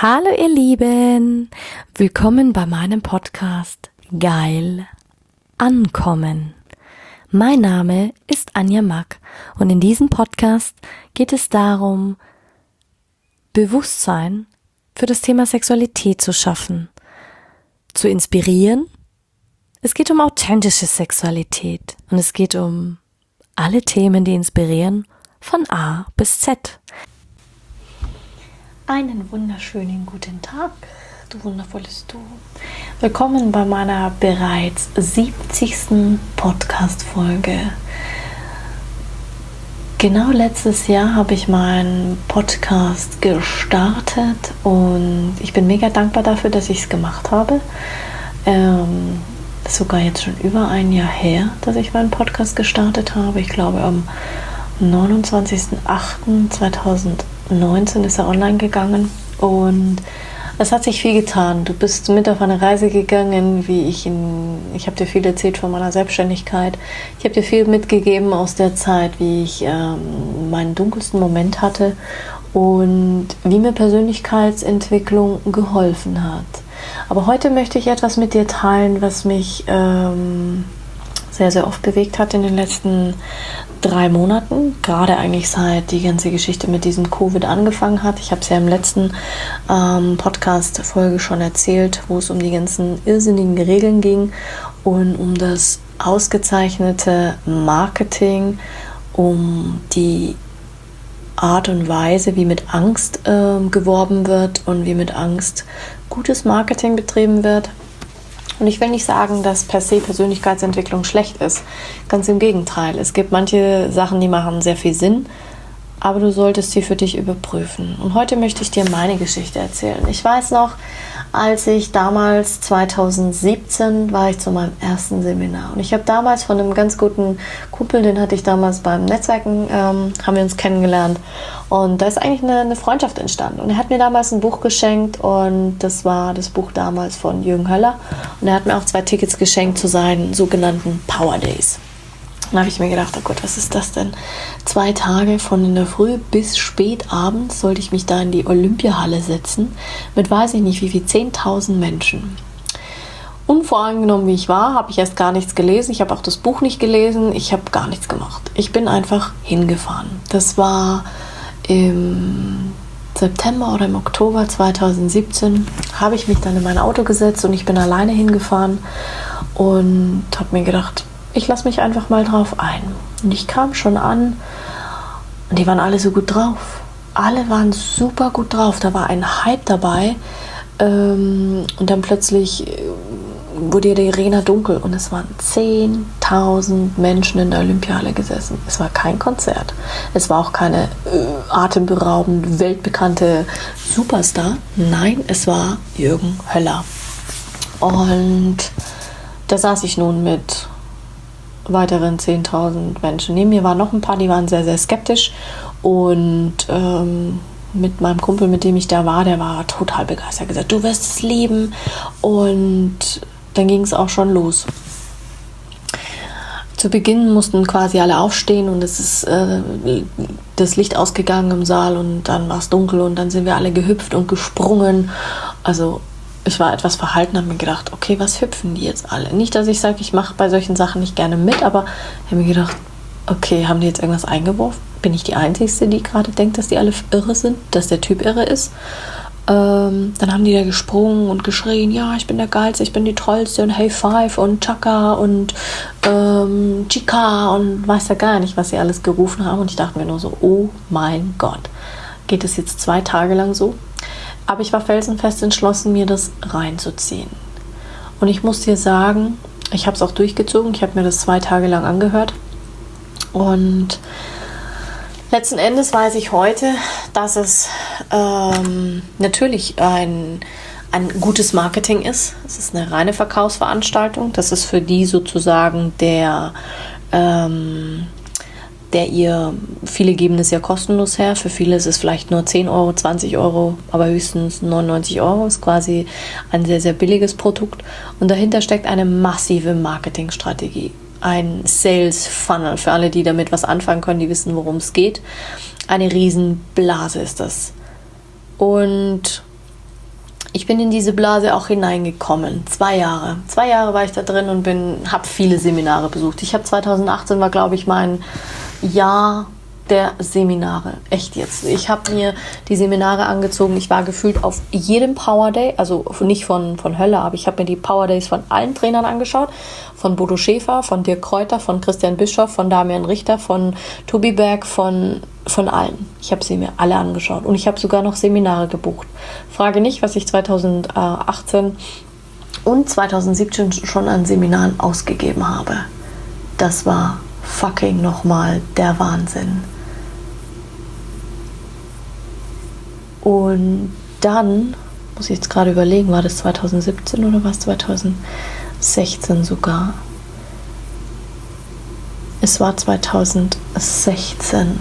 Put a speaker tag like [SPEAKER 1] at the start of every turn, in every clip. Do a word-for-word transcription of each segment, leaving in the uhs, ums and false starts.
[SPEAKER 1] Hallo ihr Lieben, willkommen bei meinem Podcast Geil Ankommen. Mein Name ist Anja Mack und in diesem Podcast geht es darum, Bewusstsein für das Thema Sexualität zu schaffen, zu inspirieren. Es geht um authentische Sexualität und es geht um alle Themen, die inspirieren, von A bis Z. Einen wunderschönen guten Tag, du wundervolles Du. Willkommen bei meiner bereits siebzigsten Podcast-Folge. Genau letztes Jahr habe ich meinen Podcast gestartet und ich bin mega dankbar dafür, dass ich es gemacht habe. Ähm, ist sogar jetzt schon über ein Jahr her, dass ich meinen Podcast gestartet habe. Ich glaube am neunundzwanzigsten achten zweitausendneunzehn ist er online gegangen und es hat sich viel getan. Du bist mit auf eine Reise gegangen, wie ich in, ich habe dir viel erzählt von meiner Selbstständigkeit. Ich habe dir viel mitgegeben aus der Zeit, wie ich ähm, meinen dunkelsten Moment hatte und wie mir Persönlichkeitsentwicklung geholfen hat. Aber heute möchte ich etwas mit dir teilen, was mich ähm, sehr, sehr oft bewegt hat in den letzten drei Monaten, gerade eigentlich seit die ganze Geschichte mit diesem Covid angefangen hat. Ich habe es ja im letzten ähm, Podcast-Folge schon erzählt, wo es um die ganzen irrsinnigen Regeln ging und um das ausgezeichnete Marketing, um die Art und Weise, wie mit Angst ähm, geworben wird und wie mit Angst gutes Marketing betrieben wird. Und ich will nicht sagen, dass per se Persönlichkeitsentwicklung schlecht ist. Ganz im Gegenteil. Es gibt manche Sachen, die machen sehr viel Sinn, aber du solltest sie für dich überprüfen. Und heute möchte ich dir meine Geschichte erzählen. Ich weiß noch, als ich damals zweitausendsiebzehn war ich zu meinem ersten Seminar. Und ich habe damals von einem ganz guten Kumpel, den hatte ich damals beim Netzwerken, ähm, haben wir uns kennengelernt. Und da ist eigentlich eine, eine Freundschaft entstanden. Und er hat mir damals ein Buch geschenkt und das war das Buch damals von Jürgen Höller. Und er hat mir auch zwei Tickets geschenkt zu seinen sogenannten Power Days. Dann habe ich mir gedacht, oh Gott, was ist das denn? Zwei Tage von in der Früh bis spät abends sollte ich mich da in die Olympiahalle setzen mit weiß ich nicht wie viel, zehntausend Menschen. Unvoreingenommen wie ich war, habe ich erst gar nichts gelesen. Ich habe auch das Buch nicht gelesen. Ich habe gar nichts gemacht. Ich bin einfach hingefahren. Das war im September oder im Oktober zweitausendsiebzehn habe ich mich dann in mein Auto gesetzt und ich bin alleine hingefahren und habe mir gedacht, ich lasse mich einfach mal drauf ein. Und ich kam schon an und die waren alle so gut drauf. Alle waren super gut drauf. Da war ein Hype dabei. Ähm, und dann plötzlich wurde die Arena dunkel und es waren zehntausend Menschen in der Olympiahalle gesessen. Es war kein Konzert. Es war auch keine äh, atemberaubend weltbekannte Superstar. Nein, es war Jürgen Höller. Und da saß ich nun mit weiteren zehntausend Menschen. Neben mir waren noch ein paar, die waren sehr, sehr skeptisch und ähm, mit meinem Kumpel, mit dem ich da war, der war total begeistert, gesagt, du wirst es lieben und dann ging es auch schon los. Zu Beginn mussten quasi alle aufstehen und es ist äh, das Licht ausgegangen im Saal und dann war es dunkel und dann sind wir alle gehüpft und gesprungen. Also ich war etwas verhalten, habe mir gedacht, okay, was hüpfen die jetzt alle? Nicht, dass ich sage, ich mache bei solchen Sachen nicht gerne mit, aber ich habe mir gedacht, okay, haben die jetzt irgendwas eingeworfen? Bin ich die Einzige, die gerade denkt, dass die alle irre sind, dass der Typ irre ist? Ähm, dann haben die da gesprungen und geschrien, ja, ich bin der Geilste, ich bin die Tollste und Hey Five und Chaka und ähm, Chica und weiß ja gar nicht, was sie alles gerufen haben. Und ich dachte mir nur so, oh mein Gott, geht es jetzt zwei Tage lang so? Aber ich war felsenfest entschlossen, mir das reinzuziehen. Und ich muss dir sagen, ich habe es auch durchgezogen. Ich habe mir das zwei Tage lang angehört. Und letzten Endes weiß ich heute, dass es ähm, natürlich ein, ein gutes Marketing ist. Es ist eine reine Verkaufsveranstaltung. Das ist für die sozusagen der... Ähm, der ihr, viele geben es ja kostenlos her, für viele ist es vielleicht nur zehn Euro, zwanzig Euro, aber höchstens neunundneunzig Euro, ist quasi ein sehr, sehr billiges Produkt und dahinter steckt eine massive Marketingstrategie, ein Sales Funnel, für alle, die damit was anfangen können, die wissen, worum es geht, eine Riesenblase ist das und ich bin in diese Blase auch hineingekommen. Zwei Jahre. Zwei Jahre war ich da drin und bin, habe viele Seminare besucht. Ich habe zweitausendachtzehn war, glaube ich, mein Jahr der Seminare. Echt jetzt. Ich habe mir die Seminare angezogen. Ich war gefühlt auf jedem Power Day, also nicht von, von Hölle, aber ich habe mir die Power Days von allen Trainern angeschaut. Von Bodo Schäfer, von Dirk Kräuter, von Christian Bischoff, von Damian Richter, von Tobi Berg, von, von allen. Ich habe sie mir alle angeschaut. Und ich habe sogar noch Seminare gebucht. Frage nicht, was ich zweitausendachtzehn und zweitausendsiebzehn schon an Seminaren ausgegeben habe. Das war fucking nochmal der Wahnsinn. Und dann, muss ich jetzt gerade überlegen, war das zweitausendsiebzehn oder war es zweitausendsechzehn sogar? Es war zweitausendsechzehn.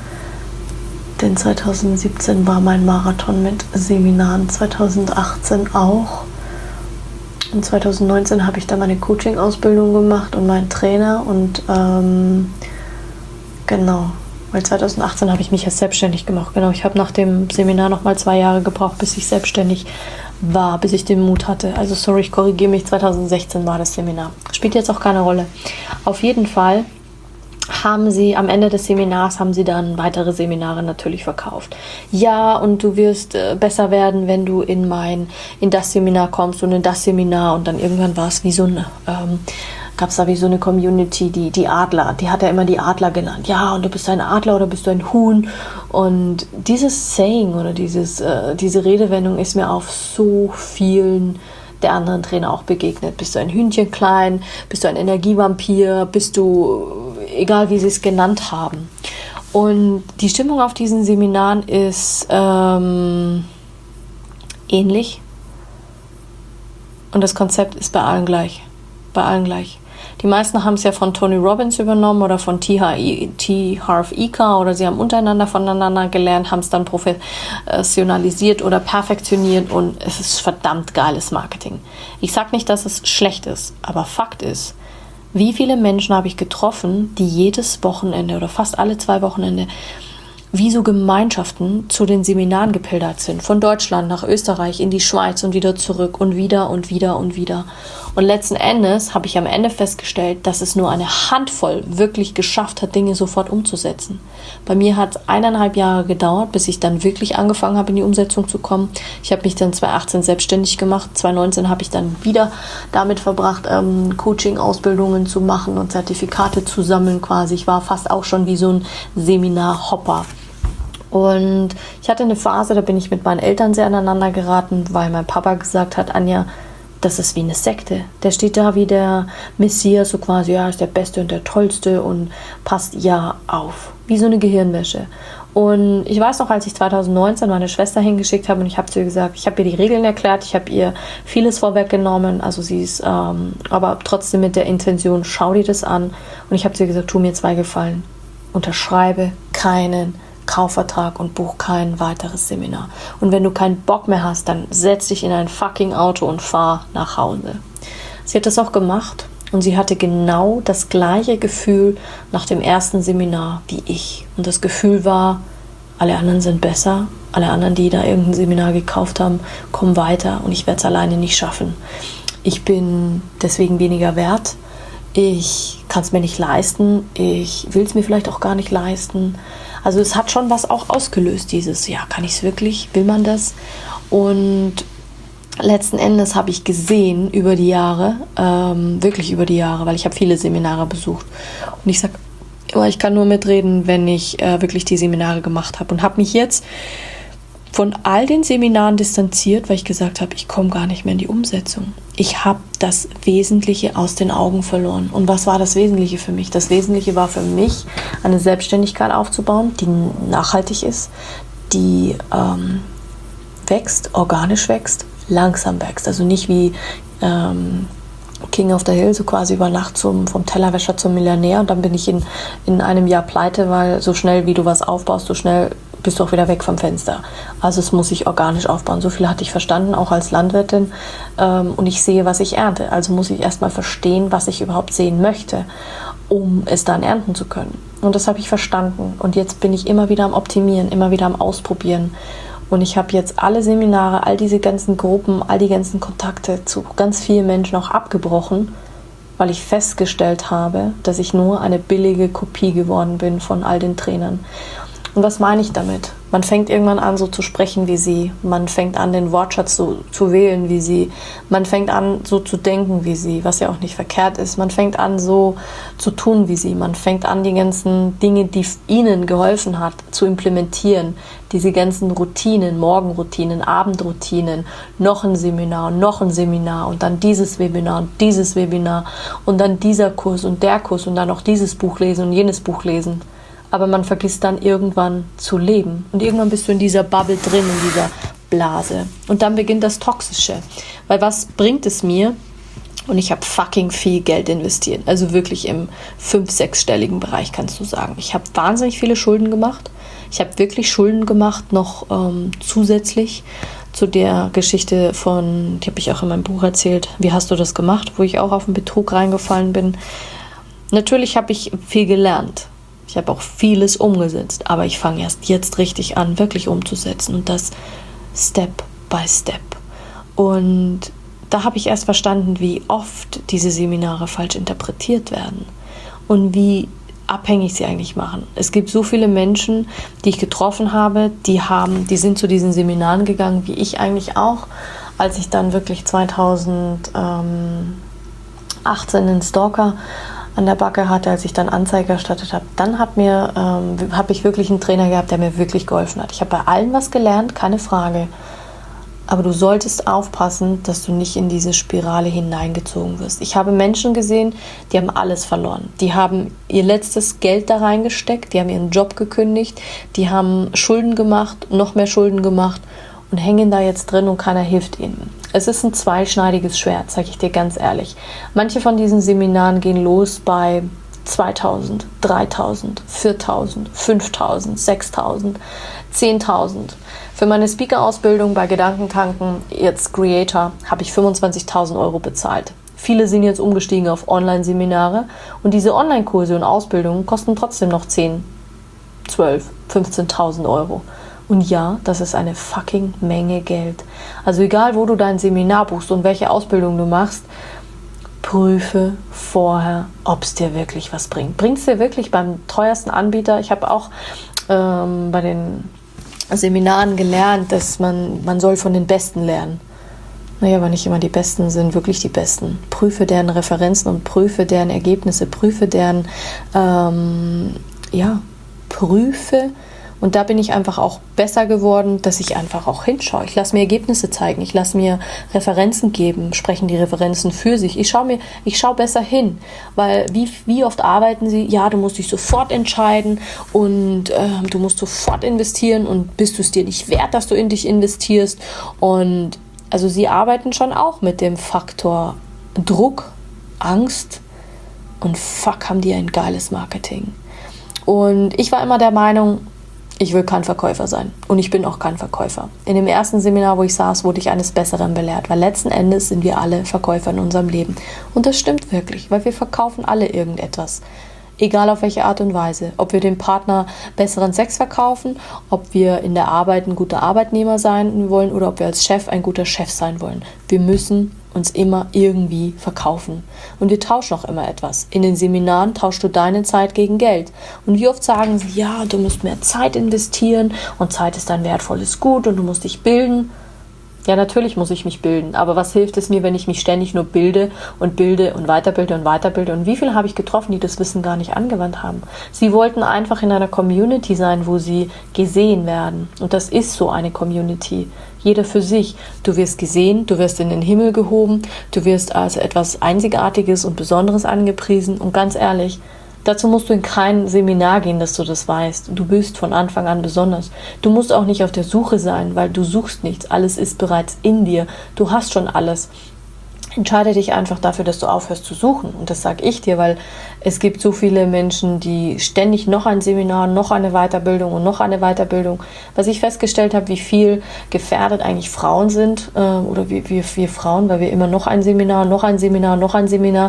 [SPEAKER 1] Denn zweitausendsiebzehn war mein Marathon mit Seminaren, zweitausendachtzehn auch. Und zweitausendneunzehn habe ich dann meine Coaching-Ausbildung gemacht und meinen Trainer. Und ähm, genau, weil zweitausendachtzehn habe ich mich erst selbstständig gemacht. Genau, ich habe nach dem Seminar nochmal zwei Jahre gebraucht, bis ich selbstständig war, bis ich den Mut hatte. Also sorry, ich korrigiere mich, zweitausendsechzehn war das Seminar. Spielt jetzt auch keine Rolle. Auf jeden Fall haben sie am Ende des Seminars haben sie dann weitere Seminare natürlich verkauft. Ja, und du wirst äh, besser werden, wenn du in mein in das Seminar kommst und in das Seminar, und dann irgendwann war es wie so eine ähm, gab es da wie so eine Community, die die Adler, die hat er immer die Adler genannt. Ja, und du bist ein Adler oder bist du ein Huhn? Und dieses Saying oder dieses äh, diese Redewendung ist mir auf so vielen der anderen Trainer auch begegnet. Bist du ein Hühnchen klein? Bist du ein Energievampir? Bist du, egal wie sie es genannt haben. Und die Stimmung auf diesen Seminaren ist ähm, ähnlich. Und das Konzept ist bei allen gleich. Bei allen gleich. Die meisten haben es ja von Tony Robbins übernommen oder von T. Harv Eker, oder sie haben untereinander voneinander gelernt, haben es dann professionalisiert oder perfektioniert, und es ist verdammt geiles Marketing. Ich sage nicht, dass es schlecht ist, aber Fakt ist, wie viele Menschen habe ich getroffen, die jedes Wochenende oder fast alle zwei Wochenende wie so Gemeinschaften zu den Seminaren gepilgert sind. Von Deutschland nach Österreich, in die Schweiz und wieder zurück und wieder und wieder und wieder. Und letzten Endes habe ich am Ende festgestellt, dass es nur eine Handvoll wirklich geschafft hat, Dinge sofort umzusetzen. Bei mir hat es eineinhalb Jahre gedauert, bis ich dann wirklich angefangen habe, in die Umsetzung zu kommen. Ich habe mich dann zweitausendachtzehn selbstständig gemacht. zweitausendneunzehn habe ich dann wieder damit verbracht, ähm, Coaching-Ausbildungen zu machen und Zertifikate zu sammeln quasi. Ich war fast auch schon wie so ein Seminar-Hopper. Und ich hatte eine Phase, da bin ich mit meinen Eltern sehr aneinander geraten, weil mein Papa gesagt hat, Anja, das ist wie eine Sekte. Der steht da wie der Messias, so quasi, ja, ist der Beste und der Tollste und passt ja auf. Wie so eine Gehirnwäsche. Und ich weiß noch, als ich zweitausendneunzehn meine Schwester hingeschickt habe und ich habe zu ihr gesagt, ich habe ihr die Regeln erklärt, ich habe ihr vieles vorweggenommen, also sie ist, ähm, aber trotzdem mit der Intention, schau dir das an. Und ich habe zu ihr gesagt, tu mir zwei Gefallen. Unterschreibe keinen Kaufvertrag und buch kein weiteres Seminar. Und wenn du keinen Bock mehr hast, dann setz dich in ein fucking Auto und fahr nach Hause. Sie hat das auch gemacht und sie hatte genau das gleiche Gefühl nach dem ersten Seminar wie ich. Und das Gefühl war, alle anderen sind besser, alle anderen, die da irgendein Seminar gekauft haben, kommen weiter und ich werde es alleine nicht schaffen. Ich bin deswegen weniger wert. Ich kann es mir nicht leisten. Ich will es mir vielleicht auch gar nicht leisten. Also es hat schon was auch ausgelöst, dieses, ja, kann ich es wirklich, will man das? Und letzten Endes habe ich gesehen über die Jahre, ähm, wirklich über die Jahre, weil ich habe viele Seminare besucht. Und ich sage immer, ich kann nur mitreden, wenn ich äh, wirklich die Seminare gemacht habe. Und habe mich jetzt von all den Seminaren distanziert, weil ich gesagt habe, ich komme gar nicht mehr in die Umsetzung. Ich habe das Wesentliche aus den Augen verloren. Und was war das Wesentliche für mich? Das Wesentliche war für mich, eine Selbstständigkeit aufzubauen, die nachhaltig ist, die ähm, wächst, organisch wächst, langsam wächst. Also nicht wie ähm, King of the Hill, so quasi über Nacht zum, vom Tellerwäscher zum Millionär, und dann bin ich in, in einem Jahr pleite, weil so schnell wie du was aufbaust, so schnell bist du auch wieder weg vom Fenster. Also es muss sich organisch aufbauen. So viel hatte ich verstanden, auch als Landwirtin. Ähm, und ich sehe, was ich ernte. Also muss ich erstmal verstehen, was ich überhaupt sehen möchte, um es dann ernten zu können. Und das habe ich verstanden. Und jetzt bin ich immer wieder am Optimieren, immer wieder am Ausprobieren. Und ich habe jetzt alle Seminare, all diese ganzen Gruppen, all die ganzen Kontakte zu ganz vielen Menschen auch abgebrochen, weil ich festgestellt habe, dass ich nur eine billige Kopie geworden bin von all den Trainern. Und was meine ich damit? Man fängt irgendwann an, so zu sprechen wie sie. Man fängt an, den Wortschatz so zu wählen wie sie. Man fängt an, so zu denken wie sie, was ja auch nicht verkehrt ist. Man fängt an, so zu tun wie sie. Man fängt an, die ganzen Dinge, die ihnen geholfen hat, zu implementieren. Diese ganzen Routinen, Morgenroutinen, Abendroutinen, noch ein Seminar, noch ein Seminar und dann dieses Webinar und dieses Webinar und dann dieser Kurs und der Kurs und dann noch dieses Buch lesen und jenes Buch lesen. Aber man vergisst dann irgendwann zu leben. Und irgendwann bist du in dieser Bubble drin, in dieser Blase. Und dann beginnt das Toxische. Weil was bringt es mir? Und ich habe fucking viel Geld investiert. Also wirklich im fünf-, sechsstelligen Bereich, kannst du sagen. Ich habe wahnsinnig viele Schulden gemacht. Ich habe wirklich Schulden gemacht, noch ähm, zusätzlich zu der Geschichte von, die habe ich auch in meinem Buch erzählt, wie hast du das gemacht, wo ich auch auf den Betrug reingefallen bin. Natürlich habe ich viel gelernt. Ich habe auch vieles umgesetzt, aber ich fange erst jetzt richtig an, wirklich umzusetzen und das Step by Step. Und da habe ich erst verstanden, wie oft diese Seminare falsch interpretiert werden und wie abhängig sie eigentlich machen. Es gibt so viele Menschen, die ich getroffen habe, die haben, die sind zu diesen Seminaren gegangen, wie ich eigentlich auch, als ich dann wirklich zweitausendachtzehn den Stalker an der Backe hatte, als ich dann Anzeige erstattet habe, dann hat mir, ähm, habe ich wirklich einen Trainer gehabt, der mir wirklich geholfen hat. Ich habe bei allen was gelernt, keine Frage. Aber du solltest aufpassen, dass du nicht in diese Spirale hineingezogen wirst. Ich habe Menschen gesehen, die haben alles verloren. Die haben ihr letztes Geld da reingesteckt, die haben ihren Job gekündigt, die haben Schulden gemacht, noch mehr Schulden gemacht und hängen da jetzt drin und keiner hilft ihnen. Es ist ein zweischneidiges Schwert, sage ich dir ganz ehrlich. Manche von diesen Seminaren gehen los bei zweitausend, dreitausend, viertausend, fünftausend, sechstausend, zehntausend. Für meine Speaker-Ausbildung bei Gedankentanken, jetzt Creator, habe ich fünfundzwanzigtausend Euro bezahlt. Viele sind jetzt umgestiegen auf Online-Seminare und diese Online-Kurse und Ausbildungen kosten trotzdem noch zehn, zwölf, fünfzehntausend Euro. Und ja, das ist eine fucking Menge Geld. Also egal, wo du dein Seminar buchst und welche Ausbildung du machst, prüfe vorher, ob es dir wirklich was bringt. Bringt es dir wirklich beim teuersten Anbieter? Ich habe auch ähm, bei den Seminaren gelernt, dass man, man soll von den Besten lernen. Naja, aber nicht immer die Besten sind wirklich die Besten. Prüfe deren Referenzen und prüfe deren Ergebnisse, prüfe deren, ähm, ja, prüfe. Und da bin ich einfach auch besser geworden, dass ich einfach auch hinschaue. Ich lasse mir Ergebnisse zeigen, ich lasse mir Referenzen geben, sprechen die Referenzen für sich. Ich schaue mir, ich schaue besser hin, weil wie, wie oft arbeiten sie? Ja, du musst dich sofort entscheiden und äh, du musst sofort investieren und bist du es dir nicht wert, dass du in dich investierst. Und also sie arbeiten schon auch mit dem Faktor Druck, Angst und fuck, haben die ein geiles Marketing. Und ich war immer der Meinung, ich will kein Verkäufer sein und ich bin auch kein Verkäufer. In dem ersten Seminar, wo ich saß, wurde ich eines Besseren belehrt, weil letzten Endes sind wir alle Verkäufer in unserem Leben. Und das stimmt wirklich, weil wir verkaufen alle irgendetwas. Egal auf welche Art und Weise. Ob wir dem Partner besseren Sex verkaufen, ob wir in der Arbeit ein guter Arbeitnehmer sein wollen oder ob wir als Chef ein guter Chef sein wollen. Wir müssen uns immer irgendwie verkaufen. Und wir tauschen auch immer etwas. In den Seminaren tauschst du deine Zeit gegen Geld. Und wie oft sagen sie, ja, du musst mehr Zeit investieren und Zeit ist ein wertvolles Gut und du musst dich bilden. Ja, natürlich muss ich mich bilden, aber was hilft es mir, wenn ich mich ständig nur bilde und bilde und weiterbilde und weiterbilde? Und wie viele habe ich getroffen, die das Wissen gar nicht angewandt haben? Sie wollten einfach in einer Community sein, wo sie gesehen werden. Und das ist so eine Community. Jeder für sich. Du wirst gesehen, du wirst in den Himmel gehoben, du wirst als etwas Einzigartiges und Besonderes angepriesen. Und ganz ehrlich, dazu musst du in kein Seminar gehen, dass du das weißt. Du bist von Anfang an besonders. Du musst auch nicht auf der Suche sein, weil du suchst nichts. Alles ist bereits in dir. Du hast schon alles. Entscheide dich einfach dafür, dass du aufhörst zu suchen. Und das sage ich dir, weil es gibt so viele Menschen, die ständig noch ein Seminar, noch eine Weiterbildung und noch eine Weiterbildung. Was ich festgestellt habe, wie viel gefährdet eigentlich Frauen sind äh, oder wie wir Frauen, weil wir immer noch ein Seminar, noch ein Seminar, noch ein Seminar.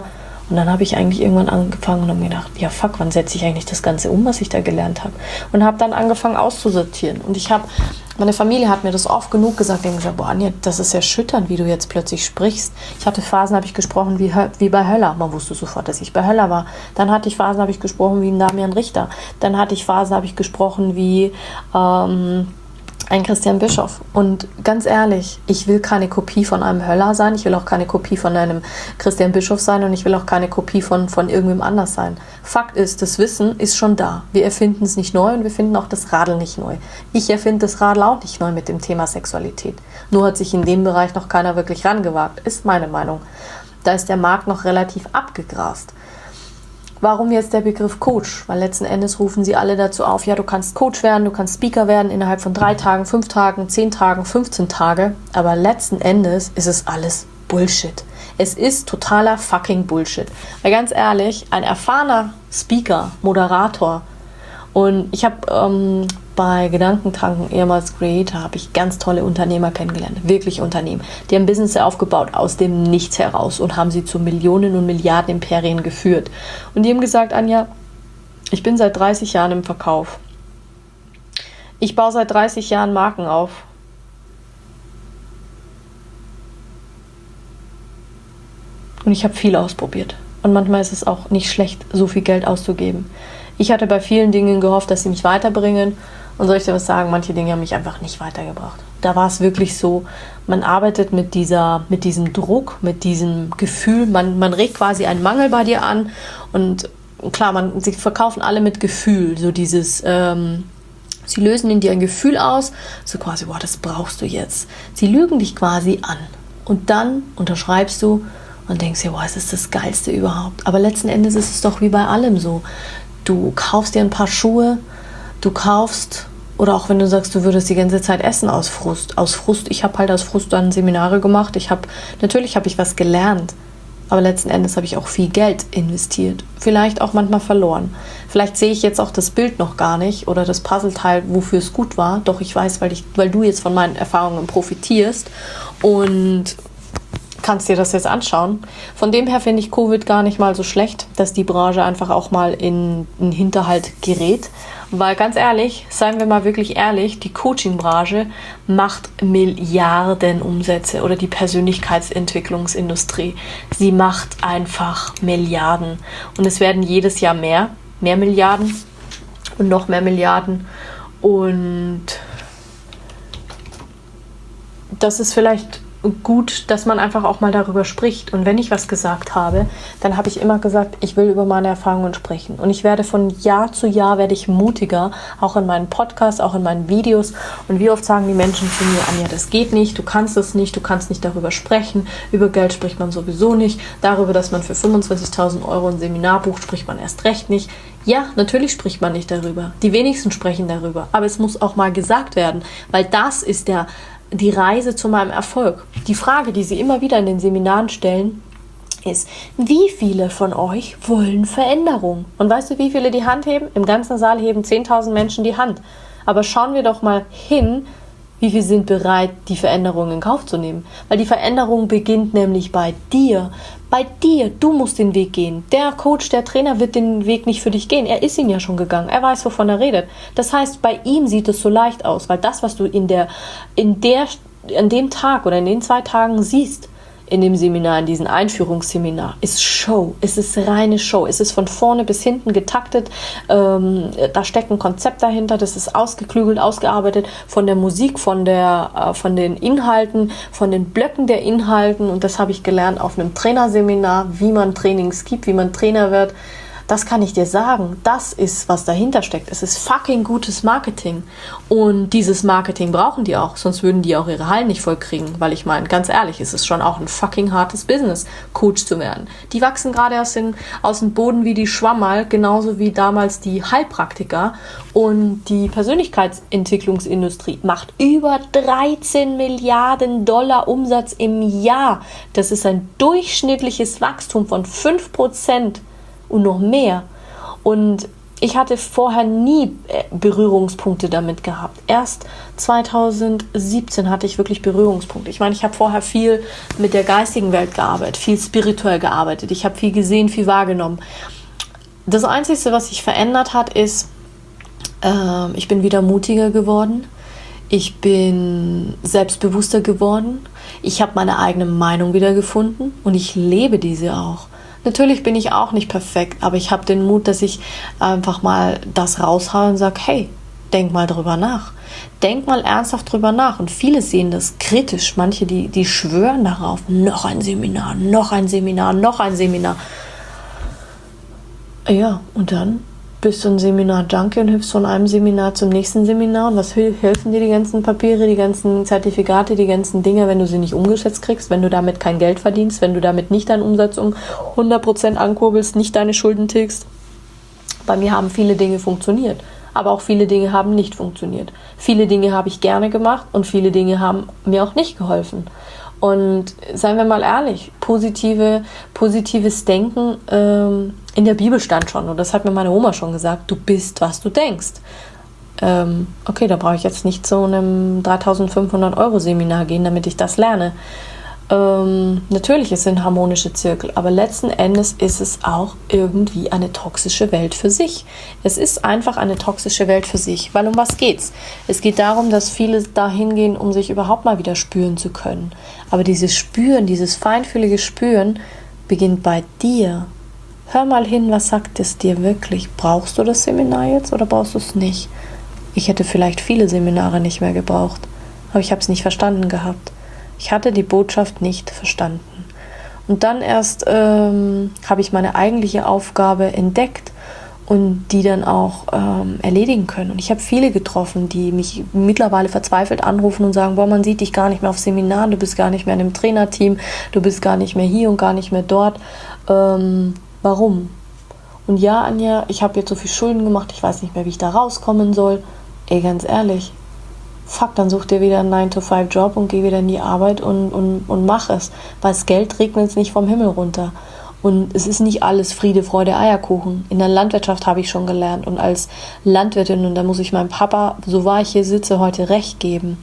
[SPEAKER 1] Und dann habe ich eigentlich irgendwann angefangen und habe mir gedacht, ja fuck, wann setze ich eigentlich das Ganze um, was ich da gelernt habe? Und habe dann angefangen auszusortieren. Und ich habe, meine Familie hat mir das oft genug gesagt, die haben gesagt, boah Anja, das ist erschütternd, wie du jetzt plötzlich sprichst. Ich hatte Phasen, habe ich gesprochen wie, wie bei Höller. Man wusste sofort, dass ich bei Höller war. Dann hatte ich Phasen, habe ich gesprochen wie ein Damian Richter. Dann hatte ich Phasen, habe ich gesprochen wie ähm, ein Christian Bischoff. Und ganz ehrlich, ich will keine Kopie von einem Höller sein, ich will auch keine Kopie von einem Christian Bischoff sein und ich will auch keine Kopie von, von irgendwem anders sein. Fakt ist, das Wissen ist schon da. Wir erfinden es nicht neu und wir finden auch das Radl nicht neu. Ich erfinde das Radl auch nicht neu mit dem Thema Sexualität. Nur hat sich in dem Bereich noch keiner wirklich rangewagt, ist meine Meinung. Da ist der Markt noch relativ abgegrast. Warum jetzt der Begriff Coach? Weil letzten Endes rufen sie alle dazu auf, ja, du kannst Coach werden, du kannst Speaker werden innerhalb von drei Tagen, fünf Tagen, zehn Tagen, fünfzehn Tage. Aber letzten Endes ist es alles Bullshit. Es ist totaler fucking Bullshit. Weil ganz ehrlich, ein erfahrener Speaker, Moderator, und ich habe ähm, bei Gedankentanken, ehemals Creator, habe ich ganz tolle Unternehmer kennengelernt. Wirklich Unternehmen. Die haben Business aufgebaut aus dem Nichts heraus und haben sie zu Millionen und Milliarden Imperien geführt. Und die haben gesagt, Anja, ich bin seit dreißig Jahren im Verkauf. Ich baue seit dreißig Jahren Marken auf. Und ich habe viel ausprobiert. Und manchmal ist es auch nicht schlecht, so viel Geld auszugeben. Ich hatte bei vielen Dingen gehofft, dass sie mich weiterbringen. Und soll ich dir was sagen, manche Dinge haben mich einfach nicht weitergebracht. Da war es wirklich so, man arbeitet mit dieser, mit diesem Druck, mit diesem Gefühl, man, man regt quasi einen Mangel bei dir an. Und klar, man, sie verkaufen alle mit Gefühl, so dieses, ähm, sie lösen in dir ein Gefühl aus, so quasi, boah, das brauchst du jetzt. Sie lügen dich quasi an. Und dann unterschreibst du und denkst dir, boah, es ist das Geilste überhaupt. Aber letzten Endes ist es doch wie bei allem so. Du kaufst dir ein paar Schuhe, du kaufst, oder auch wenn du sagst, du würdest die ganze Zeit essen aus Frust. Aus Frust, ich habe halt aus Frust dann Seminare gemacht. Ich habe, natürlich habe ich was gelernt, aber letzten Endes habe ich auch viel Geld investiert. Vielleicht auch manchmal verloren. Vielleicht sehe ich jetzt auch das Bild noch gar nicht oder das Puzzleteil, wofür es gut war. Doch ich weiß, weil, ich, weil du jetzt von meinen Erfahrungen profitierst und kannst dir das jetzt anschauen. Von dem her finde ich Covid gar nicht mal so schlecht, dass die Branche einfach auch mal in den Hinterhalt gerät. Weil ganz ehrlich, seien wir mal wirklich ehrlich, die Coaching-Branche macht Milliarden Umsätze oder die Persönlichkeitsentwicklungsindustrie. Sie macht einfach Milliarden. Und es werden jedes Jahr mehr, mehr Milliarden und noch mehr Milliarden. Und das ist vielleicht gut, dass man einfach auch mal darüber spricht. Und wenn ich was gesagt habe, dann habe ich immer gesagt, ich will über meine Erfahrungen sprechen. Und ich werde von Jahr zu Jahr werde ich mutiger, auch in meinen Podcasts, auch in meinen Videos. Und wie oft sagen die Menschen zu mir, Anja, das geht nicht, du kannst das nicht, du kannst nicht darüber sprechen. Über Geld spricht man sowieso nicht. Darüber, dass man für fünfundzwanzigtausend Euro ein Seminar bucht, spricht man erst recht nicht. Ja, natürlich spricht man nicht darüber. Die wenigsten sprechen darüber. Aber es muss auch mal gesagt werden, weil das ist der die Reise zu meinem Erfolg. Die Frage, die sie immer wieder in den Seminaren stellen, ist, wie viele von euch wollen Veränderung? Und weißt du, wie viele die Hand heben? Im ganzen Saal heben zehntausend Menschen die Hand. Aber schauen wir doch mal hin, wie viele sind bereit, die Veränderung in Kauf zu nehmen. Weil die Veränderung beginnt nämlich bei dir. Bei dir. Du musst den Weg gehen. Der Coach, der Trainer wird den Weg nicht für dich gehen. Er ist ihn ja schon gegangen. Er weiß, wovon er redet. Das heißt, bei ihm sieht es so leicht aus. Weil das, was du in der, in der, an dem Tag oder in den zwei Tagen siehst, in dem Seminar, in diesem Einführungsseminar, ist Show. Es ist reine Show. Es ist von vorne bis hinten getaktet. Ähm, da steckt ein Konzept dahinter. Das ist ausgeklügelt, ausgearbeitet von der Musik, von, der, äh, von den Inhalten, von den Blöcken der Inhalten. Und das habe ich gelernt auf einem Trainerseminar, wie man Trainings gibt, wie man Trainer wird. Das kann ich dir sagen. Das ist, was dahinter steckt. Es ist fucking gutes Marketing. Und dieses Marketing brauchen die auch. Sonst würden die auch ihre Hallen nicht voll kriegen. Weil ich meine, ganz ehrlich, es ist schon auch ein fucking hartes Business, Coach zu werden. Die wachsen gerade aus, den, aus dem Boden wie die Schwammerl. Genauso wie damals die Heilpraktiker. Und die Persönlichkeitsentwicklungsindustrie macht über dreizehn Milliarden Dollar Umsatz im Jahr. Das ist ein durchschnittliches Wachstum von fünf Prozent. Und noch mehr. Und ich hatte vorher nie Berührungspunkte damit gehabt. Erst zweitausendsiebzehn hatte ich wirklich Berührungspunkte. Ich meine, ich habe vorher viel mit der geistigen Welt gearbeitet, viel spirituell gearbeitet. Ich habe viel gesehen, viel wahrgenommen. Das Einzige, was sich verändert hat, ist, äh, ich bin wieder mutiger geworden. Ich bin selbstbewusster geworden. Ich habe meine eigene Meinung wieder gefunden und ich lebe diese auch. Natürlich bin ich auch nicht perfekt, aber ich habe den Mut, dass ich einfach mal das raushaue und sage, hey, denk mal drüber nach. Denk mal ernsthaft drüber nach. Und viele sehen das kritisch. Manche, die, die schwören darauf, noch ein Seminar, noch ein Seminar, noch ein Seminar. Ja, und dann bist du ein Seminar-Junkie und hüpfst von einem Seminar zum nächsten Seminar. Und was helfen dir die ganzen Papiere, die ganzen Zertifikate, die ganzen Dinge, wenn du sie nicht umgesetzt kriegst, wenn du damit kein Geld verdienst, wenn du damit nicht deinen Umsatz um hundert Prozent ankurbelst, nicht deine Schulden tilgst? Bei mir haben viele Dinge funktioniert, aber auch viele Dinge haben nicht funktioniert. Viele Dinge habe ich gerne gemacht und viele Dinge haben mir auch nicht geholfen. Und seien wir mal ehrlich, positive, positives Denken, ähm, in der Bibel stand schon, und das hat mir meine Oma schon gesagt, du bist, was du denkst. Ähm, okay, da brauche ich jetzt nicht zu einem dreitausendfünfhundert Euro Seminar gehen, damit ich das lerne. Ähm, natürlich, es sind harmonische Zirkel, aber letzten Endes ist es auch irgendwie eine toxische Welt für sich. Es ist einfach eine toxische Welt für sich, weil um was geht's? Es geht darum, dass viele dahin gehen, um sich überhaupt mal wieder spüren zu können. Aber dieses Spüren, dieses feinfühlige Spüren beginnt bei dir. Hör mal hin, was sagt es dir wirklich? Brauchst du das Seminar jetzt oder brauchst du es nicht? Ich hätte vielleicht viele Seminare nicht mehr gebraucht, aber ich habe es nicht verstanden gehabt. Ich hatte die Botschaft nicht verstanden. Und dann erst ähm, habe ich meine eigentliche Aufgabe entdeckt und die dann auch ähm, erledigen können. Und ich habe viele getroffen, die mich mittlerweile verzweifelt anrufen und sagen, boah, man sieht dich gar nicht mehr auf Seminaren, du bist gar nicht mehr in einem Trainerteam, du bist gar nicht mehr hier und gar nicht mehr dort. Ähm, warum? Und ja, Anja, ich habe jetzt so viel Schulden gemacht, ich weiß nicht mehr, wie ich da rauskommen soll. Ey, ganz ehrlich, fuck, dann such dir wieder einen nine to five Job und geh wieder in die Arbeit und, und, und mach es. Weil das Geld regnet jetzt nicht vom Himmel runter. Und es ist nicht alles Friede, Freude, Eierkuchen. In der Landwirtschaft habe ich schon gelernt. Und als Landwirtin, und da muss ich meinem Papa, so wahr ich hier sitze, heute recht geben.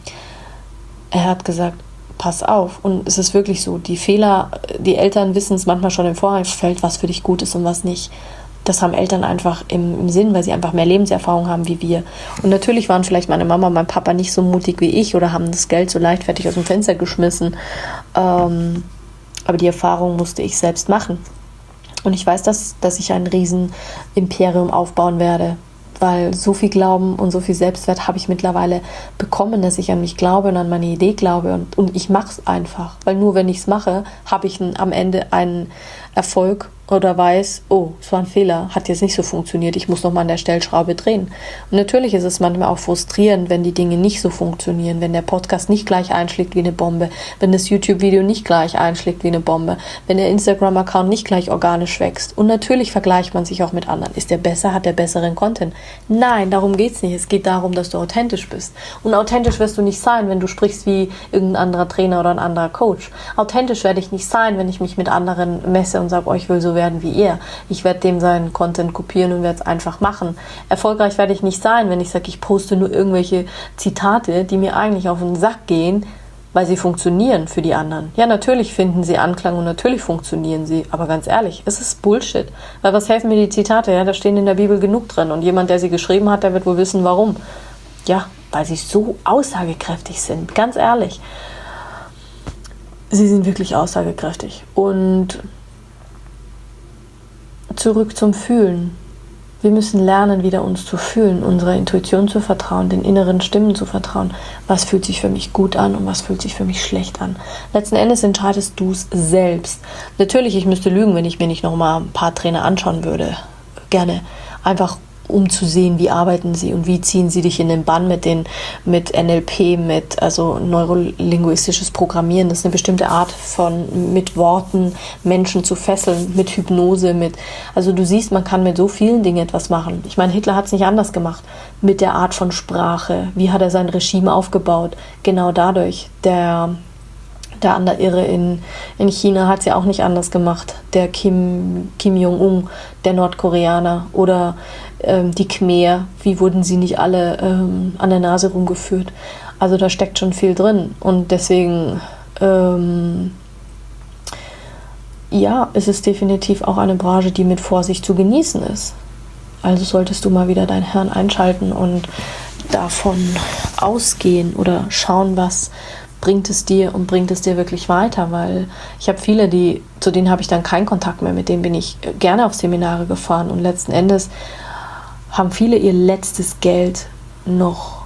[SPEAKER 1] Er hat gesagt, pass auf. Und es ist wirklich so, die Fehler, die Eltern wissen es manchmal schon im Vorfeld, was für dich gut ist und was nicht. Das haben Eltern einfach im, im Sinn, weil sie einfach mehr Lebenserfahrung haben wie wir. Und natürlich waren vielleicht meine Mama und mein Papa nicht so mutig wie ich oder haben das Geld so leichtfertig aus dem Fenster geschmissen. Ähm, aber die Erfahrung musste ich selbst machen. Und ich weiß, dass, dass ich ein riesen Imperium aufbauen werde. Weil so viel Glauben und so viel Selbstwert habe ich mittlerweile bekommen, dass ich an mich glaube und an meine Idee glaube. Und, und ich mache es einfach. Weil nur wenn ich es mache, habe ich ein, am Ende einen Erfolg oder weiß, oh, es war ein Fehler, hat jetzt nicht so funktioniert, ich muss nochmal an der Stellschraube drehen. Und natürlich ist es manchmal auch frustrierend, wenn die Dinge nicht so funktionieren, wenn der Podcast nicht gleich einschlägt wie eine Bombe, wenn das YouTube-Video nicht gleich einschlägt wie eine Bombe, wenn der Instagram-Account nicht gleich organisch wächst. Und natürlich vergleicht man sich auch mit anderen. Ist der besser, hat der besseren Content? Nein, darum geht's nicht. Es geht darum, dass du authentisch bist. Und authentisch wirst du nicht sein, wenn du sprichst wie irgendein anderer Trainer oder ein anderer Coach. Authentisch werde ich nicht sein, wenn ich mich mit anderen messe und sage, oh, ich will so werden wie ihr. Ich werde dem seinen Content kopieren und werde es einfach machen. Erfolgreich werde ich nicht sein, wenn ich sage, ich poste nur irgendwelche Zitate, die mir eigentlich auf den Sack gehen, weil sie funktionieren für die anderen. Ja, natürlich finden sie Anklang und natürlich funktionieren sie, aber ganz ehrlich, es ist Bullshit. Weil was helfen mir die Zitate? Ja, da stehen in der Bibel genug drin und jemand, der sie geschrieben hat, der wird wohl wissen, warum. Ja, weil sie so aussagekräftig sind, ganz ehrlich. Sie sind wirklich aussagekräftig. Und zurück zum Fühlen. Wir müssen lernen, wieder uns zu fühlen, unserer Intuition zu vertrauen, den inneren Stimmen zu vertrauen. Was fühlt sich für mich gut an und was fühlt sich für mich schlecht an? Letzten Endes entscheidest du es selbst. Natürlich, ich müsste lügen, wenn ich mir nicht noch mal ein paar Trainer anschauen würde. Gerne. Einfach um zu sehen, wie arbeiten sie und wie ziehen sie dich in den Bann mit den mit N L P, mit also neurolinguistisches Programmieren. Das ist eine bestimmte Art von mit Worten Menschen zu fesseln, mit Hypnose, mit also du siehst, man kann mit so vielen Dingen etwas machen. Ich meine, Hitler hat es nicht anders gemacht mit der Art von Sprache. Wie hat er sein Regime aufgebaut? Genau dadurch. Der Der andere Irre in, in China hat es ja auch nicht anders gemacht. Der Kim, Kim Jong-un, der Nordkoreaner oder ähm, die Khmer, wie wurden sie nicht alle ähm, an der Nase rumgeführt? Also da steckt schon viel drin. Und deswegen, ähm, ja, ist es definitiv auch eine Branche, die mit Vorsicht zu genießen ist. Also solltest du mal wieder dein Hirn einschalten und davon ausgehen oder schauen, was bringt es dir und bringt es dir wirklich weiter, weil ich habe viele, die, zu denen habe ich dann keinen Kontakt mehr, mit denen bin ich gerne auf Seminare gefahren und letzten Endes haben viele ihr letztes Geld noch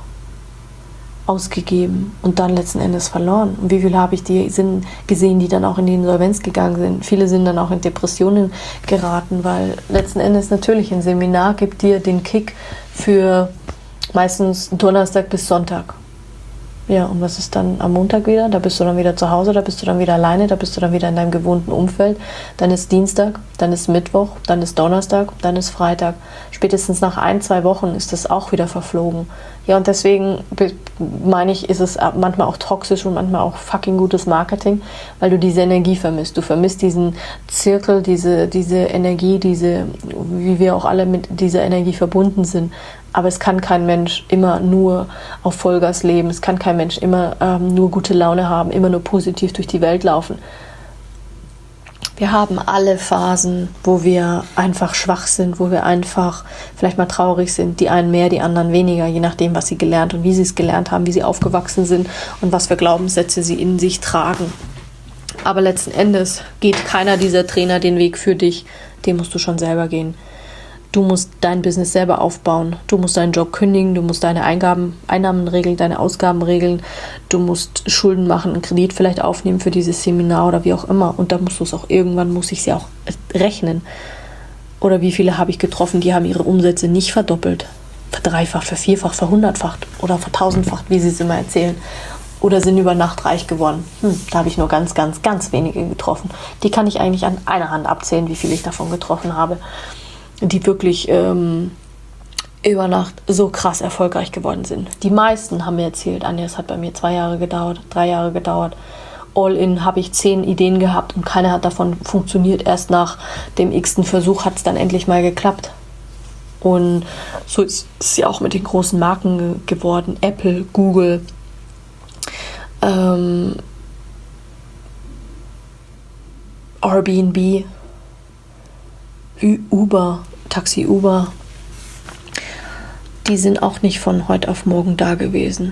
[SPEAKER 1] ausgegeben und dann letzten Endes verloren. Und wie viele habe ich die sind gesehen, die dann auch in die Insolvenz gegangen sind. Viele sind dann auch in Depressionen geraten, weil letzten Endes natürlich ein Seminar gibt dir den Kick für meistens Donnerstag bis Sonntag. Ja, und was ist dann am Montag wieder? Da bist du dann wieder zu Hause, da bist du dann wieder alleine, da bist du dann wieder in deinem gewohnten Umfeld. Dann ist Dienstag, dann ist Mittwoch, dann ist Donnerstag, dann ist Freitag. Spätestens nach ein, zwei Wochen ist das auch wieder verflogen. Ja, und deswegen meine ich, ist es manchmal auch toxisch und manchmal auch fucking gutes Marketing, weil du diese Energie vermisst. Du vermisst diesen Zirkel, diese, diese Energie, diese, wie wir auch alle mit dieser Energie verbunden sind. Aber es kann kein Mensch immer nur auf Vollgas leben. Es kann kein Mensch immer ähm, nur gute Laune haben, immer nur positiv durch die Welt laufen. Wir haben alle Phasen, wo wir einfach schwach sind, wo wir einfach vielleicht mal traurig sind. Die einen mehr, die anderen weniger, je nachdem, was sie gelernt und wie sie es gelernt haben, wie sie aufgewachsen sind und was für Glaubenssätze sie in sich tragen. Aber letzten Endes geht keiner dieser Trainer den Weg für dich. Den musst du schon selber gehen. Du musst dein Business selber aufbauen. Du musst deinen Job kündigen. Du musst deine Eingaben, Einnahmen regeln, deine Ausgaben regeln. Du musst Schulden machen, einen Kredit vielleicht aufnehmen für dieses Seminar oder wie auch immer. Und dann musst du es auch, irgendwann muss ich es ja auch rechnen. Oder wie viele habe ich getroffen, die haben ihre Umsätze nicht verdoppelt, verdreifacht, vervierfacht, verhundertfacht oder vertausendfacht, wie sie es immer erzählen. Oder sind über Nacht reich geworden. Hm, da habe ich nur ganz, ganz, ganz wenige getroffen. Die kann ich eigentlich an einer Hand abzählen, wie viele ich davon getroffen habe, die wirklich ähm, über Nacht so krass erfolgreich geworden sind. Die meisten haben mir erzählt, Anja, es hat bei mir zwei Jahre gedauert, drei Jahre gedauert. All in habe ich zehn Ideen gehabt und keine hat davon funktioniert. Erst nach dem x-ten Versuch hat es dann endlich mal geklappt. Und so ist es ja auch mit den großen Marken ge- geworden. Apple, Google, ähm, Airbnb, Uber, Taxi Uber, die sind auch nicht von heute auf morgen da gewesen.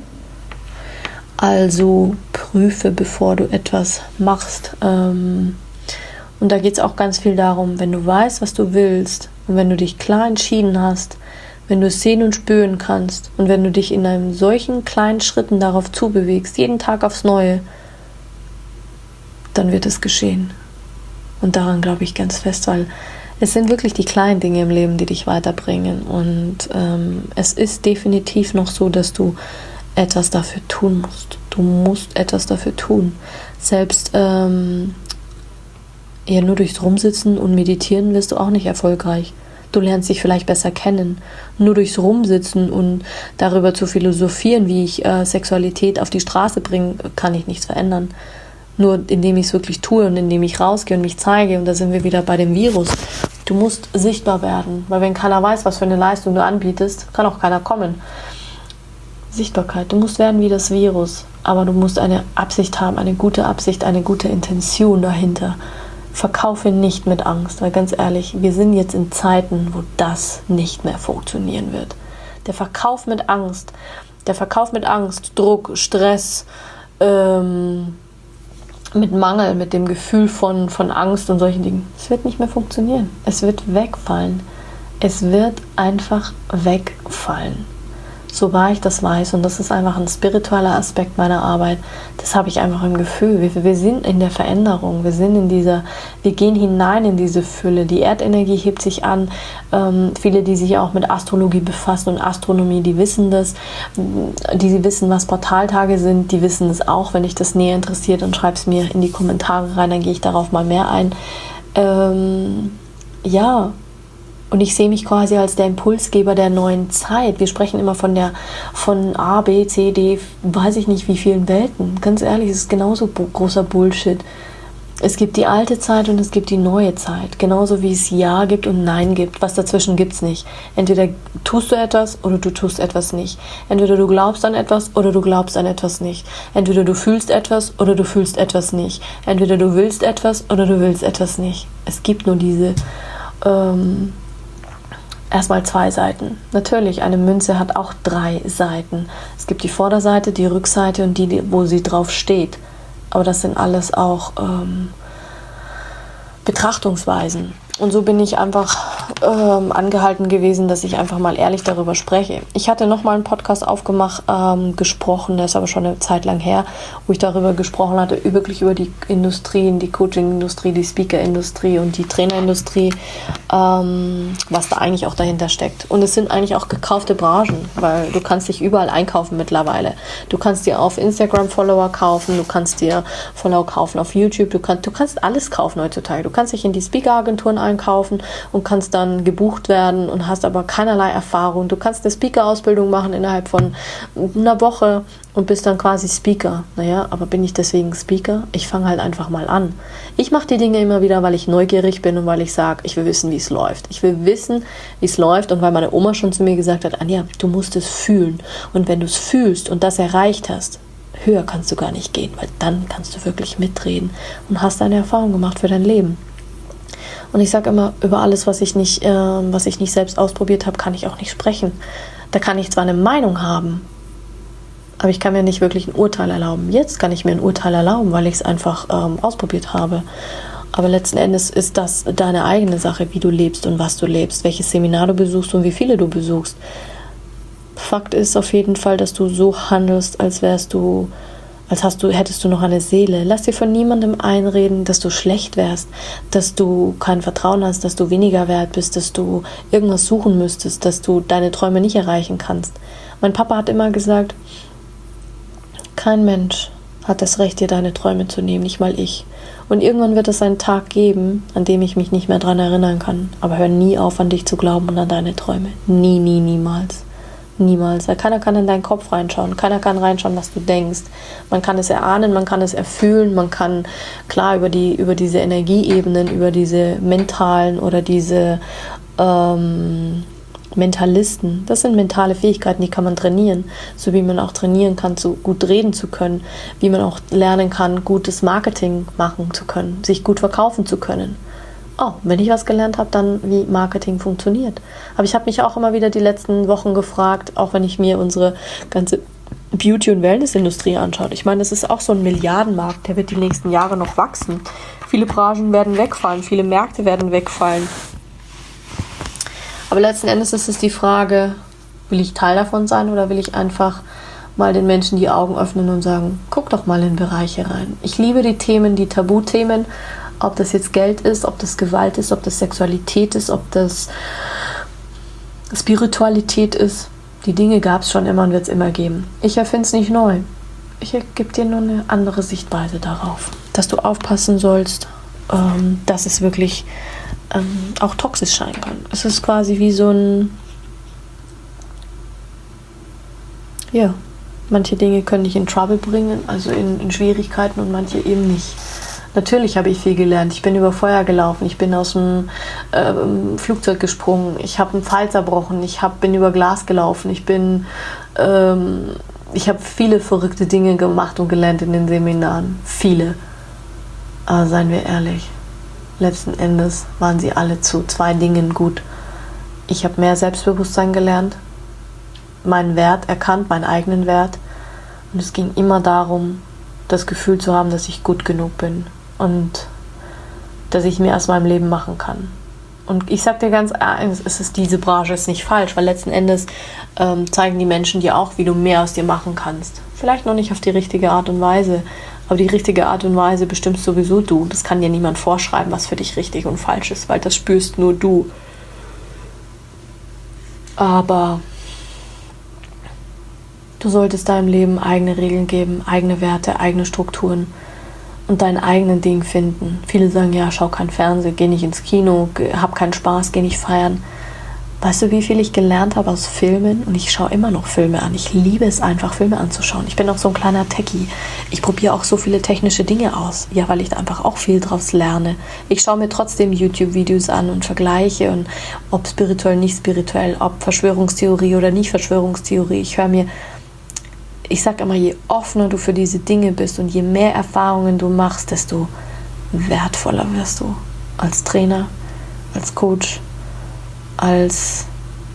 [SPEAKER 1] Also prüfe, bevor du etwas machst. Ähm, und da geht es auch ganz viel darum, wenn du weißt, was du willst und wenn du dich klar entschieden hast, wenn du es sehen und spüren kannst und wenn du dich in einem solchen kleinen Schritten darauf zubewegst, jeden Tag aufs Neue, dann wird es geschehen. Und daran glaube ich ganz fest, weil es sind wirklich die kleinen Dinge im Leben, die dich weiterbringen. Und ähm, es ist definitiv noch so, dass du etwas dafür tun musst. Du musst etwas dafür tun. Selbst ähm, ja, nur durchs Rumsitzen und Meditieren wirst du auch nicht erfolgreich. Du lernst dich vielleicht besser kennen. Nur durchs Rumsitzen und darüber zu philosophieren, wie ich äh, Sexualität auf die Straße bringe, kann ich nichts verändern. Nur indem ich es wirklich tue und indem ich rausgehe und mich zeige. Und da sind wir wieder bei dem Virus. Du musst sichtbar werden. Weil wenn keiner weiß, was für eine Leistung du anbietest, kann auch keiner kommen. Sichtbarkeit. Du musst werden wie das Virus. Aber du musst eine Absicht haben, eine gute Absicht, eine gute Intention dahinter. Verkaufe nicht mit Angst. Weil ganz ehrlich, wir sind jetzt in Zeiten, wo das nicht mehr funktionieren wird. Der Verkauf mit Angst. Der Verkauf mit Angst, Druck, Stress, ähm... mit Mangel, mit dem Gefühl von, von Angst und solchen Dingen. Es wird nicht mehr funktionieren. Es wird wegfallen. Es wird einfach wegfallen. So wahr ich das weiß, und das ist einfach ein spiritueller Aspekt meiner Arbeit, das habe ich einfach im Gefühl. Wir, wir sind in der Veränderung, wir sind in dieser, wir gehen hinein in diese Fülle. Die Erdenergie hebt sich an. Ähm, viele, die sich auch mit Astrologie befassen und Astronomie, die wissen das. Die wissen, was Portaltage sind, die wissen es auch. Wenn dich das näher interessiert, dann schreib es mir in die Kommentare rein, dann gehe ich darauf mal mehr ein. Ähm, ja, Und ich sehe mich quasi als der Impulsgeber der neuen Zeit. Wir sprechen immer von der von A, B, C, D, weiß ich nicht wie vielen Welten. Ganz ehrlich, es ist genauso bu- großer Bullshit. Es gibt die alte Zeit und es gibt die neue Zeit. Genauso wie es Ja gibt und Nein gibt. Was dazwischen gibt es nicht. Entweder tust du etwas oder du tust etwas nicht. Entweder du glaubst an etwas oder du glaubst an etwas nicht. Entweder du fühlst etwas oder du fühlst etwas nicht. Entweder du willst etwas oder du willst etwas nicht. Es gibt nur diese ähm, erstmal zwei Seiten. Natürlich, eine Münze hat auch drei Seiten. Es gibt die Vorderseite, die Rückseite und die, wo sie drauf steht. Aber das sind alles auch ähm, Betrachtungsweisen. Und so bin ich einfach ähm, angehalten gewesen, dass ich einfach mal ehrlich darüber spreche. Ich hatte nochmal einen Podcast aufgemacht, ähm, gesprochen, der ist aber schon eine Zeit lang her, wo ich darüber gesprochen hatte, wirklich über die Industrien, die Coaching-Industrie, die Speaker-Industrie und die Trainerindustrie, ähm, was da eigentlich auch dahinter steckt. Und es sind eigentlich auch gekaufte Branchen, weil du kannst dich überall einkaufen mittlerweile. Du kannst dir auf Instagram Follower kaufen, du kannst dir Follower kaufen auf YouTube, du, kann, du kannst alles kaufen heutzutage. Du kannst dich in die Speaker-Agenturen einkaufen und kannst dann gebucht werden und hast aber keinerlei Erfahrung. Du kannst eine Speaker-Ausbildung machen innerhalb von einer Woche und bist dann quasi Speaker. Naja, aber bin ich deswegen Speaker? Ich fange halt einfach mal an. Ich mache die Dinge immer wieder, weil ich neugierig bin und weil ich sage, ich will wissen, wie es läuft. Ich will wissen, wie es läuft und weil meine Oma schon zu mir gesagt hat, Anja, du musst es fühlen. Und wenn du es fühlst und das erreicht hast, höher kannst du gar nicht gehen, weil dann kannst du wirklich mitreden und hast eine Erfahrung gemacht für dein Leben. Und ich sage immer, über alles, was ich nicht, äh, was ich nicht selbst ausprobiert habe, kann ich auch nicht sprechen. Da kann ich zwar eine Meinung haben, aber ich kann mir nicht wirklich ein Urteil erlauben. Jetzt kann ich mir ein Urteil erlauben, weil ich es einfach ähm, ausprobiert habe. Aber letzten Endes ist das deine eigene Sache, wie du lebst und was du lebst, welches Seminar du besuchst und wie viele du besuchst. Fakt ist auf jeden Fall, dass du so handelst, als wärst du als hast du, hättest du noch eine Seele. Lass dir von niemandem einreden, dass du schlecht wärst, dass du kein Vertrauen hast, dass du weniger wert bist, dass du irgendwas suchen müsstest, dass du deine Träume nicht erreichen kannst. Mein Papa hat immer gesagt, kein Mensch hat das Recht, dir deine Träume zu nehmen, nicht mal ich. Und irgendwann wird es einen Tag geben, an dem ich mich nicht mehr daran erinnern kann. Aber hör nie auf, an dich zu glauben und an deine Träume. Nie, nie, niemals. Niemals. Weil keiner kann in deinen Kopf reinschauen. Keiner kann reinschauen, was du denkst. Man kann es erahnen, man kann es erfühlen, man kann klar über die über diese Energieebenen, über diese mentalen oder diese ähm, Mentalisten. Das sind mentale Fähigkeiten, die kann man trainieren. So wie man auch trainieren kann, so gut reden zu können. Wie man auch lernen kann, gutes Marketing machen zu können. Sich gut verkaufen zu können. Oh, wenn ich was gelernt habe, dann wie Marketing funktioniert. Aber ich habe mich auch immer wieder die letzten Wochen gefragt, auch wenn ich mir unsere ganze Beauty- und Wellness-Industrie anschaue. Ich meine, das ist auch so ein Milliardenmarkt, der wird die nächsten Jahre noch wachsen. Viele Branchen werden wegfallen, viele Märkte werden wegfallen. Aber letzten Endes ist es die Frage, will ich Teil davon sein oder will ich einfach mal den Menschen die Augen öffnen und sagen, guck doch mal in Bereiche rein. Ich liebe die Themen, die Tabuthemen, ob das jetzt Geld ist, ob das Gewalt ist, ob das Sexualität ist, ob das Spiritualität ist. Die Dinge gab es schon immer und wird es immer geben. Ich erfinde es nicht neu. Ich gebe dir nur eine andere Sichtweise darauf. Dass du aufpassen sollst, ähm, dass es wirklich ähm, auch toxisch sein kann. Es ist quasi wie so ein... Ja, manche Dinge können dich in Trouble bringen, also in, in Schwierigkeiten und manche eben nicht. Natürlich habe ich viel gelernt. Ich bin über Feuer gelaufen, ich bin aus dem ähm, Flugzeug gesprungen, ich habe einen Pfeil zerbrochen, ich hab, bin über Glas gelaufen, ich bin, ähm, ich habe viele verrückte Dinge gemacht und gelernt in den Seminaren. Viele. Aber seien wir ehrlich, letzten Endes waren sie alle zu zwei Dingen gut. Ich habe mehr Selbstbewusstsein gelernt, meinen Wert erkannt, meinen eigenen Wert. Und es ging immer darum, das Gefühl zu haben, dass ich gut genug bin. Und dass ich mehr aus meinem Leben machen kann. Und ich sag dir ganz ehrlich, es ist diese Branche ist nicht falsch, weil letzten Endes ähm, zeigen die Menschen dir auch, wie du mehr aus dir machen kannst. Vielleicht noch nicht auf die richtige Art und Weise, aber die richtige Art und Weise bestimmst sowieso du. Das kann dir niemand vorschreiben, was für dich richtig und falsch ist, weil das spürst nur du. Aber du solltest deinem Leben eigene Regeln geben, eigene Werte, eigene Strukturen und dein eigenes Ding finden. Viele sagen, ja, schau kein Fernsehen, geh nicht ins Kino, hab keinen Spaß, geh nicht feiern. Weißt du, wie viel ich gelernt habe aus Filmen? Und ich schaue immer noch Filme an. Ich liebe es einfach, Filme anzuschauen. Ich bin auch so ein kleiner Techie. Ich probiere auch so viele technische Dinge aus. Ja, weil ich da einfach auch viel draus lerne. Ich schaue mir trotzdem YouTube-Videos an und vergleiche. Und ob spirituell, nicht spirituell, ob Verschwörungstheorie oder nicht Verschwörungstheorie. Ich höre mir, ich sage immer, je offener du für diese Dinge bist und je mehr Erfahrungen du machst, desto wertvoller wirst du. Als Trainer, als Coach, als,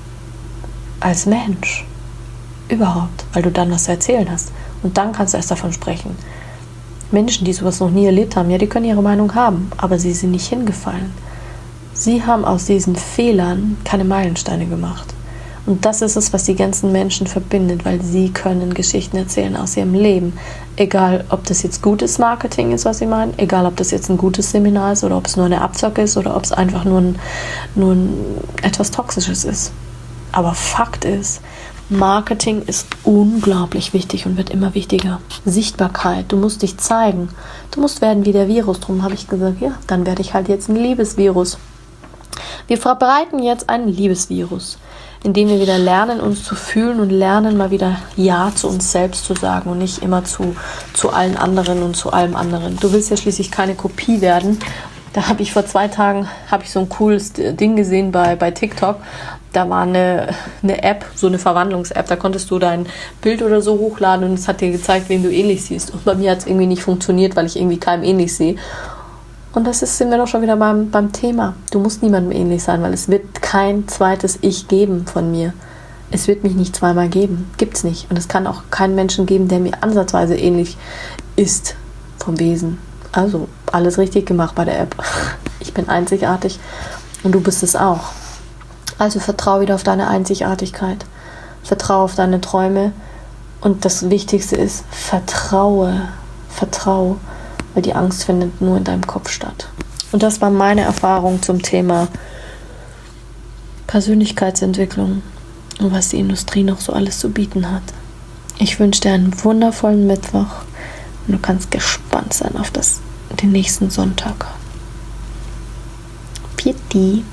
[SPEAKER 1] als Mensch. Überhaupt. Weil du dann was zu erzählen hast. Und dann kannst du erst davon sprechen. Menschen, die sowas noch nie erlebt haben, ja, die können ihre Meinung haben, aber sie sind nicht hingefallen. Sie haben aus diesen Fehlern keine Meilensteine gemacht. Und das ist es, was die ganzen Menschen verbindet, weil sie können Geschichten erzählen aus ihrem Leben. Egal, ob das jetzt gutes Marketing ist, was sie meinen, egal, ob das jetzt ein gutes Seminar ist oder ob es nur eine Abzocke ist oder ob es einfach nur, ein, nur ein, etwas Toxisches ist. Aber Fakt ist, Marketing ist unglaublich wichtig und wird immer wichtiger. Sichtbarkeit, du musst dich zeigen. Du musst werden wie der Virus. Darum habe ich gesagt, ja, dann werde ich halt jetzt ein Liebesvirus. Wir verbreiten jetzt ein Liebesvirus, indem wir wieder lernen, uns zu fühlen und lernen, mal wieder Ja zu uns selbst zu sagen und nicht immer zu, zu allen anderen und zu allem anderen. Du willst ja schließlich keine Kopie werden. Da habe ich vor zwei Tagen habe ich so ein cooles Ding gesehen bei, bei TikTok. Da war eine, eine App, so eine Verwandlungs-App, da konntest du dein Bild oder so hochladen und es hat dir gezeigt, wen du ähnlich siehst. Und bei mir hat es irgendwie nicht funktioniert, weil ich irgendwie keinem ähnlich sehe. Und das ist, sind wir doch schon wieder beim, beim Thema. Du musst niemandem ähnlich sein, weil es wird kein zweites Ich geben von mir. Es wird mich nicht zweimal geben. Gibt's nicht. Und es kann auch keinen Menschen geben, der mir ansatzweise ähnlich ist vom Wesen. Also alles richtig gemacht bei der App. Ich bin einzigartig und du bist es auch. Also vertraue wieder auf deine Einzigartigkeit. Vertraue auf deine Träume. Und das Wichtigste ist, vertraue. Vertraue. Weil die Angst findet nur in deinem Kopf statt. Und das war meine Erfahrung zum Thema Persönlichkeitsentwicklung und was die Industrie noch so alles zu bieten hat. Ich wünsche dir einen wundervollen Mittwoch und du kannst gespannt sein auf das, den nächsten Sonntag. Pieti.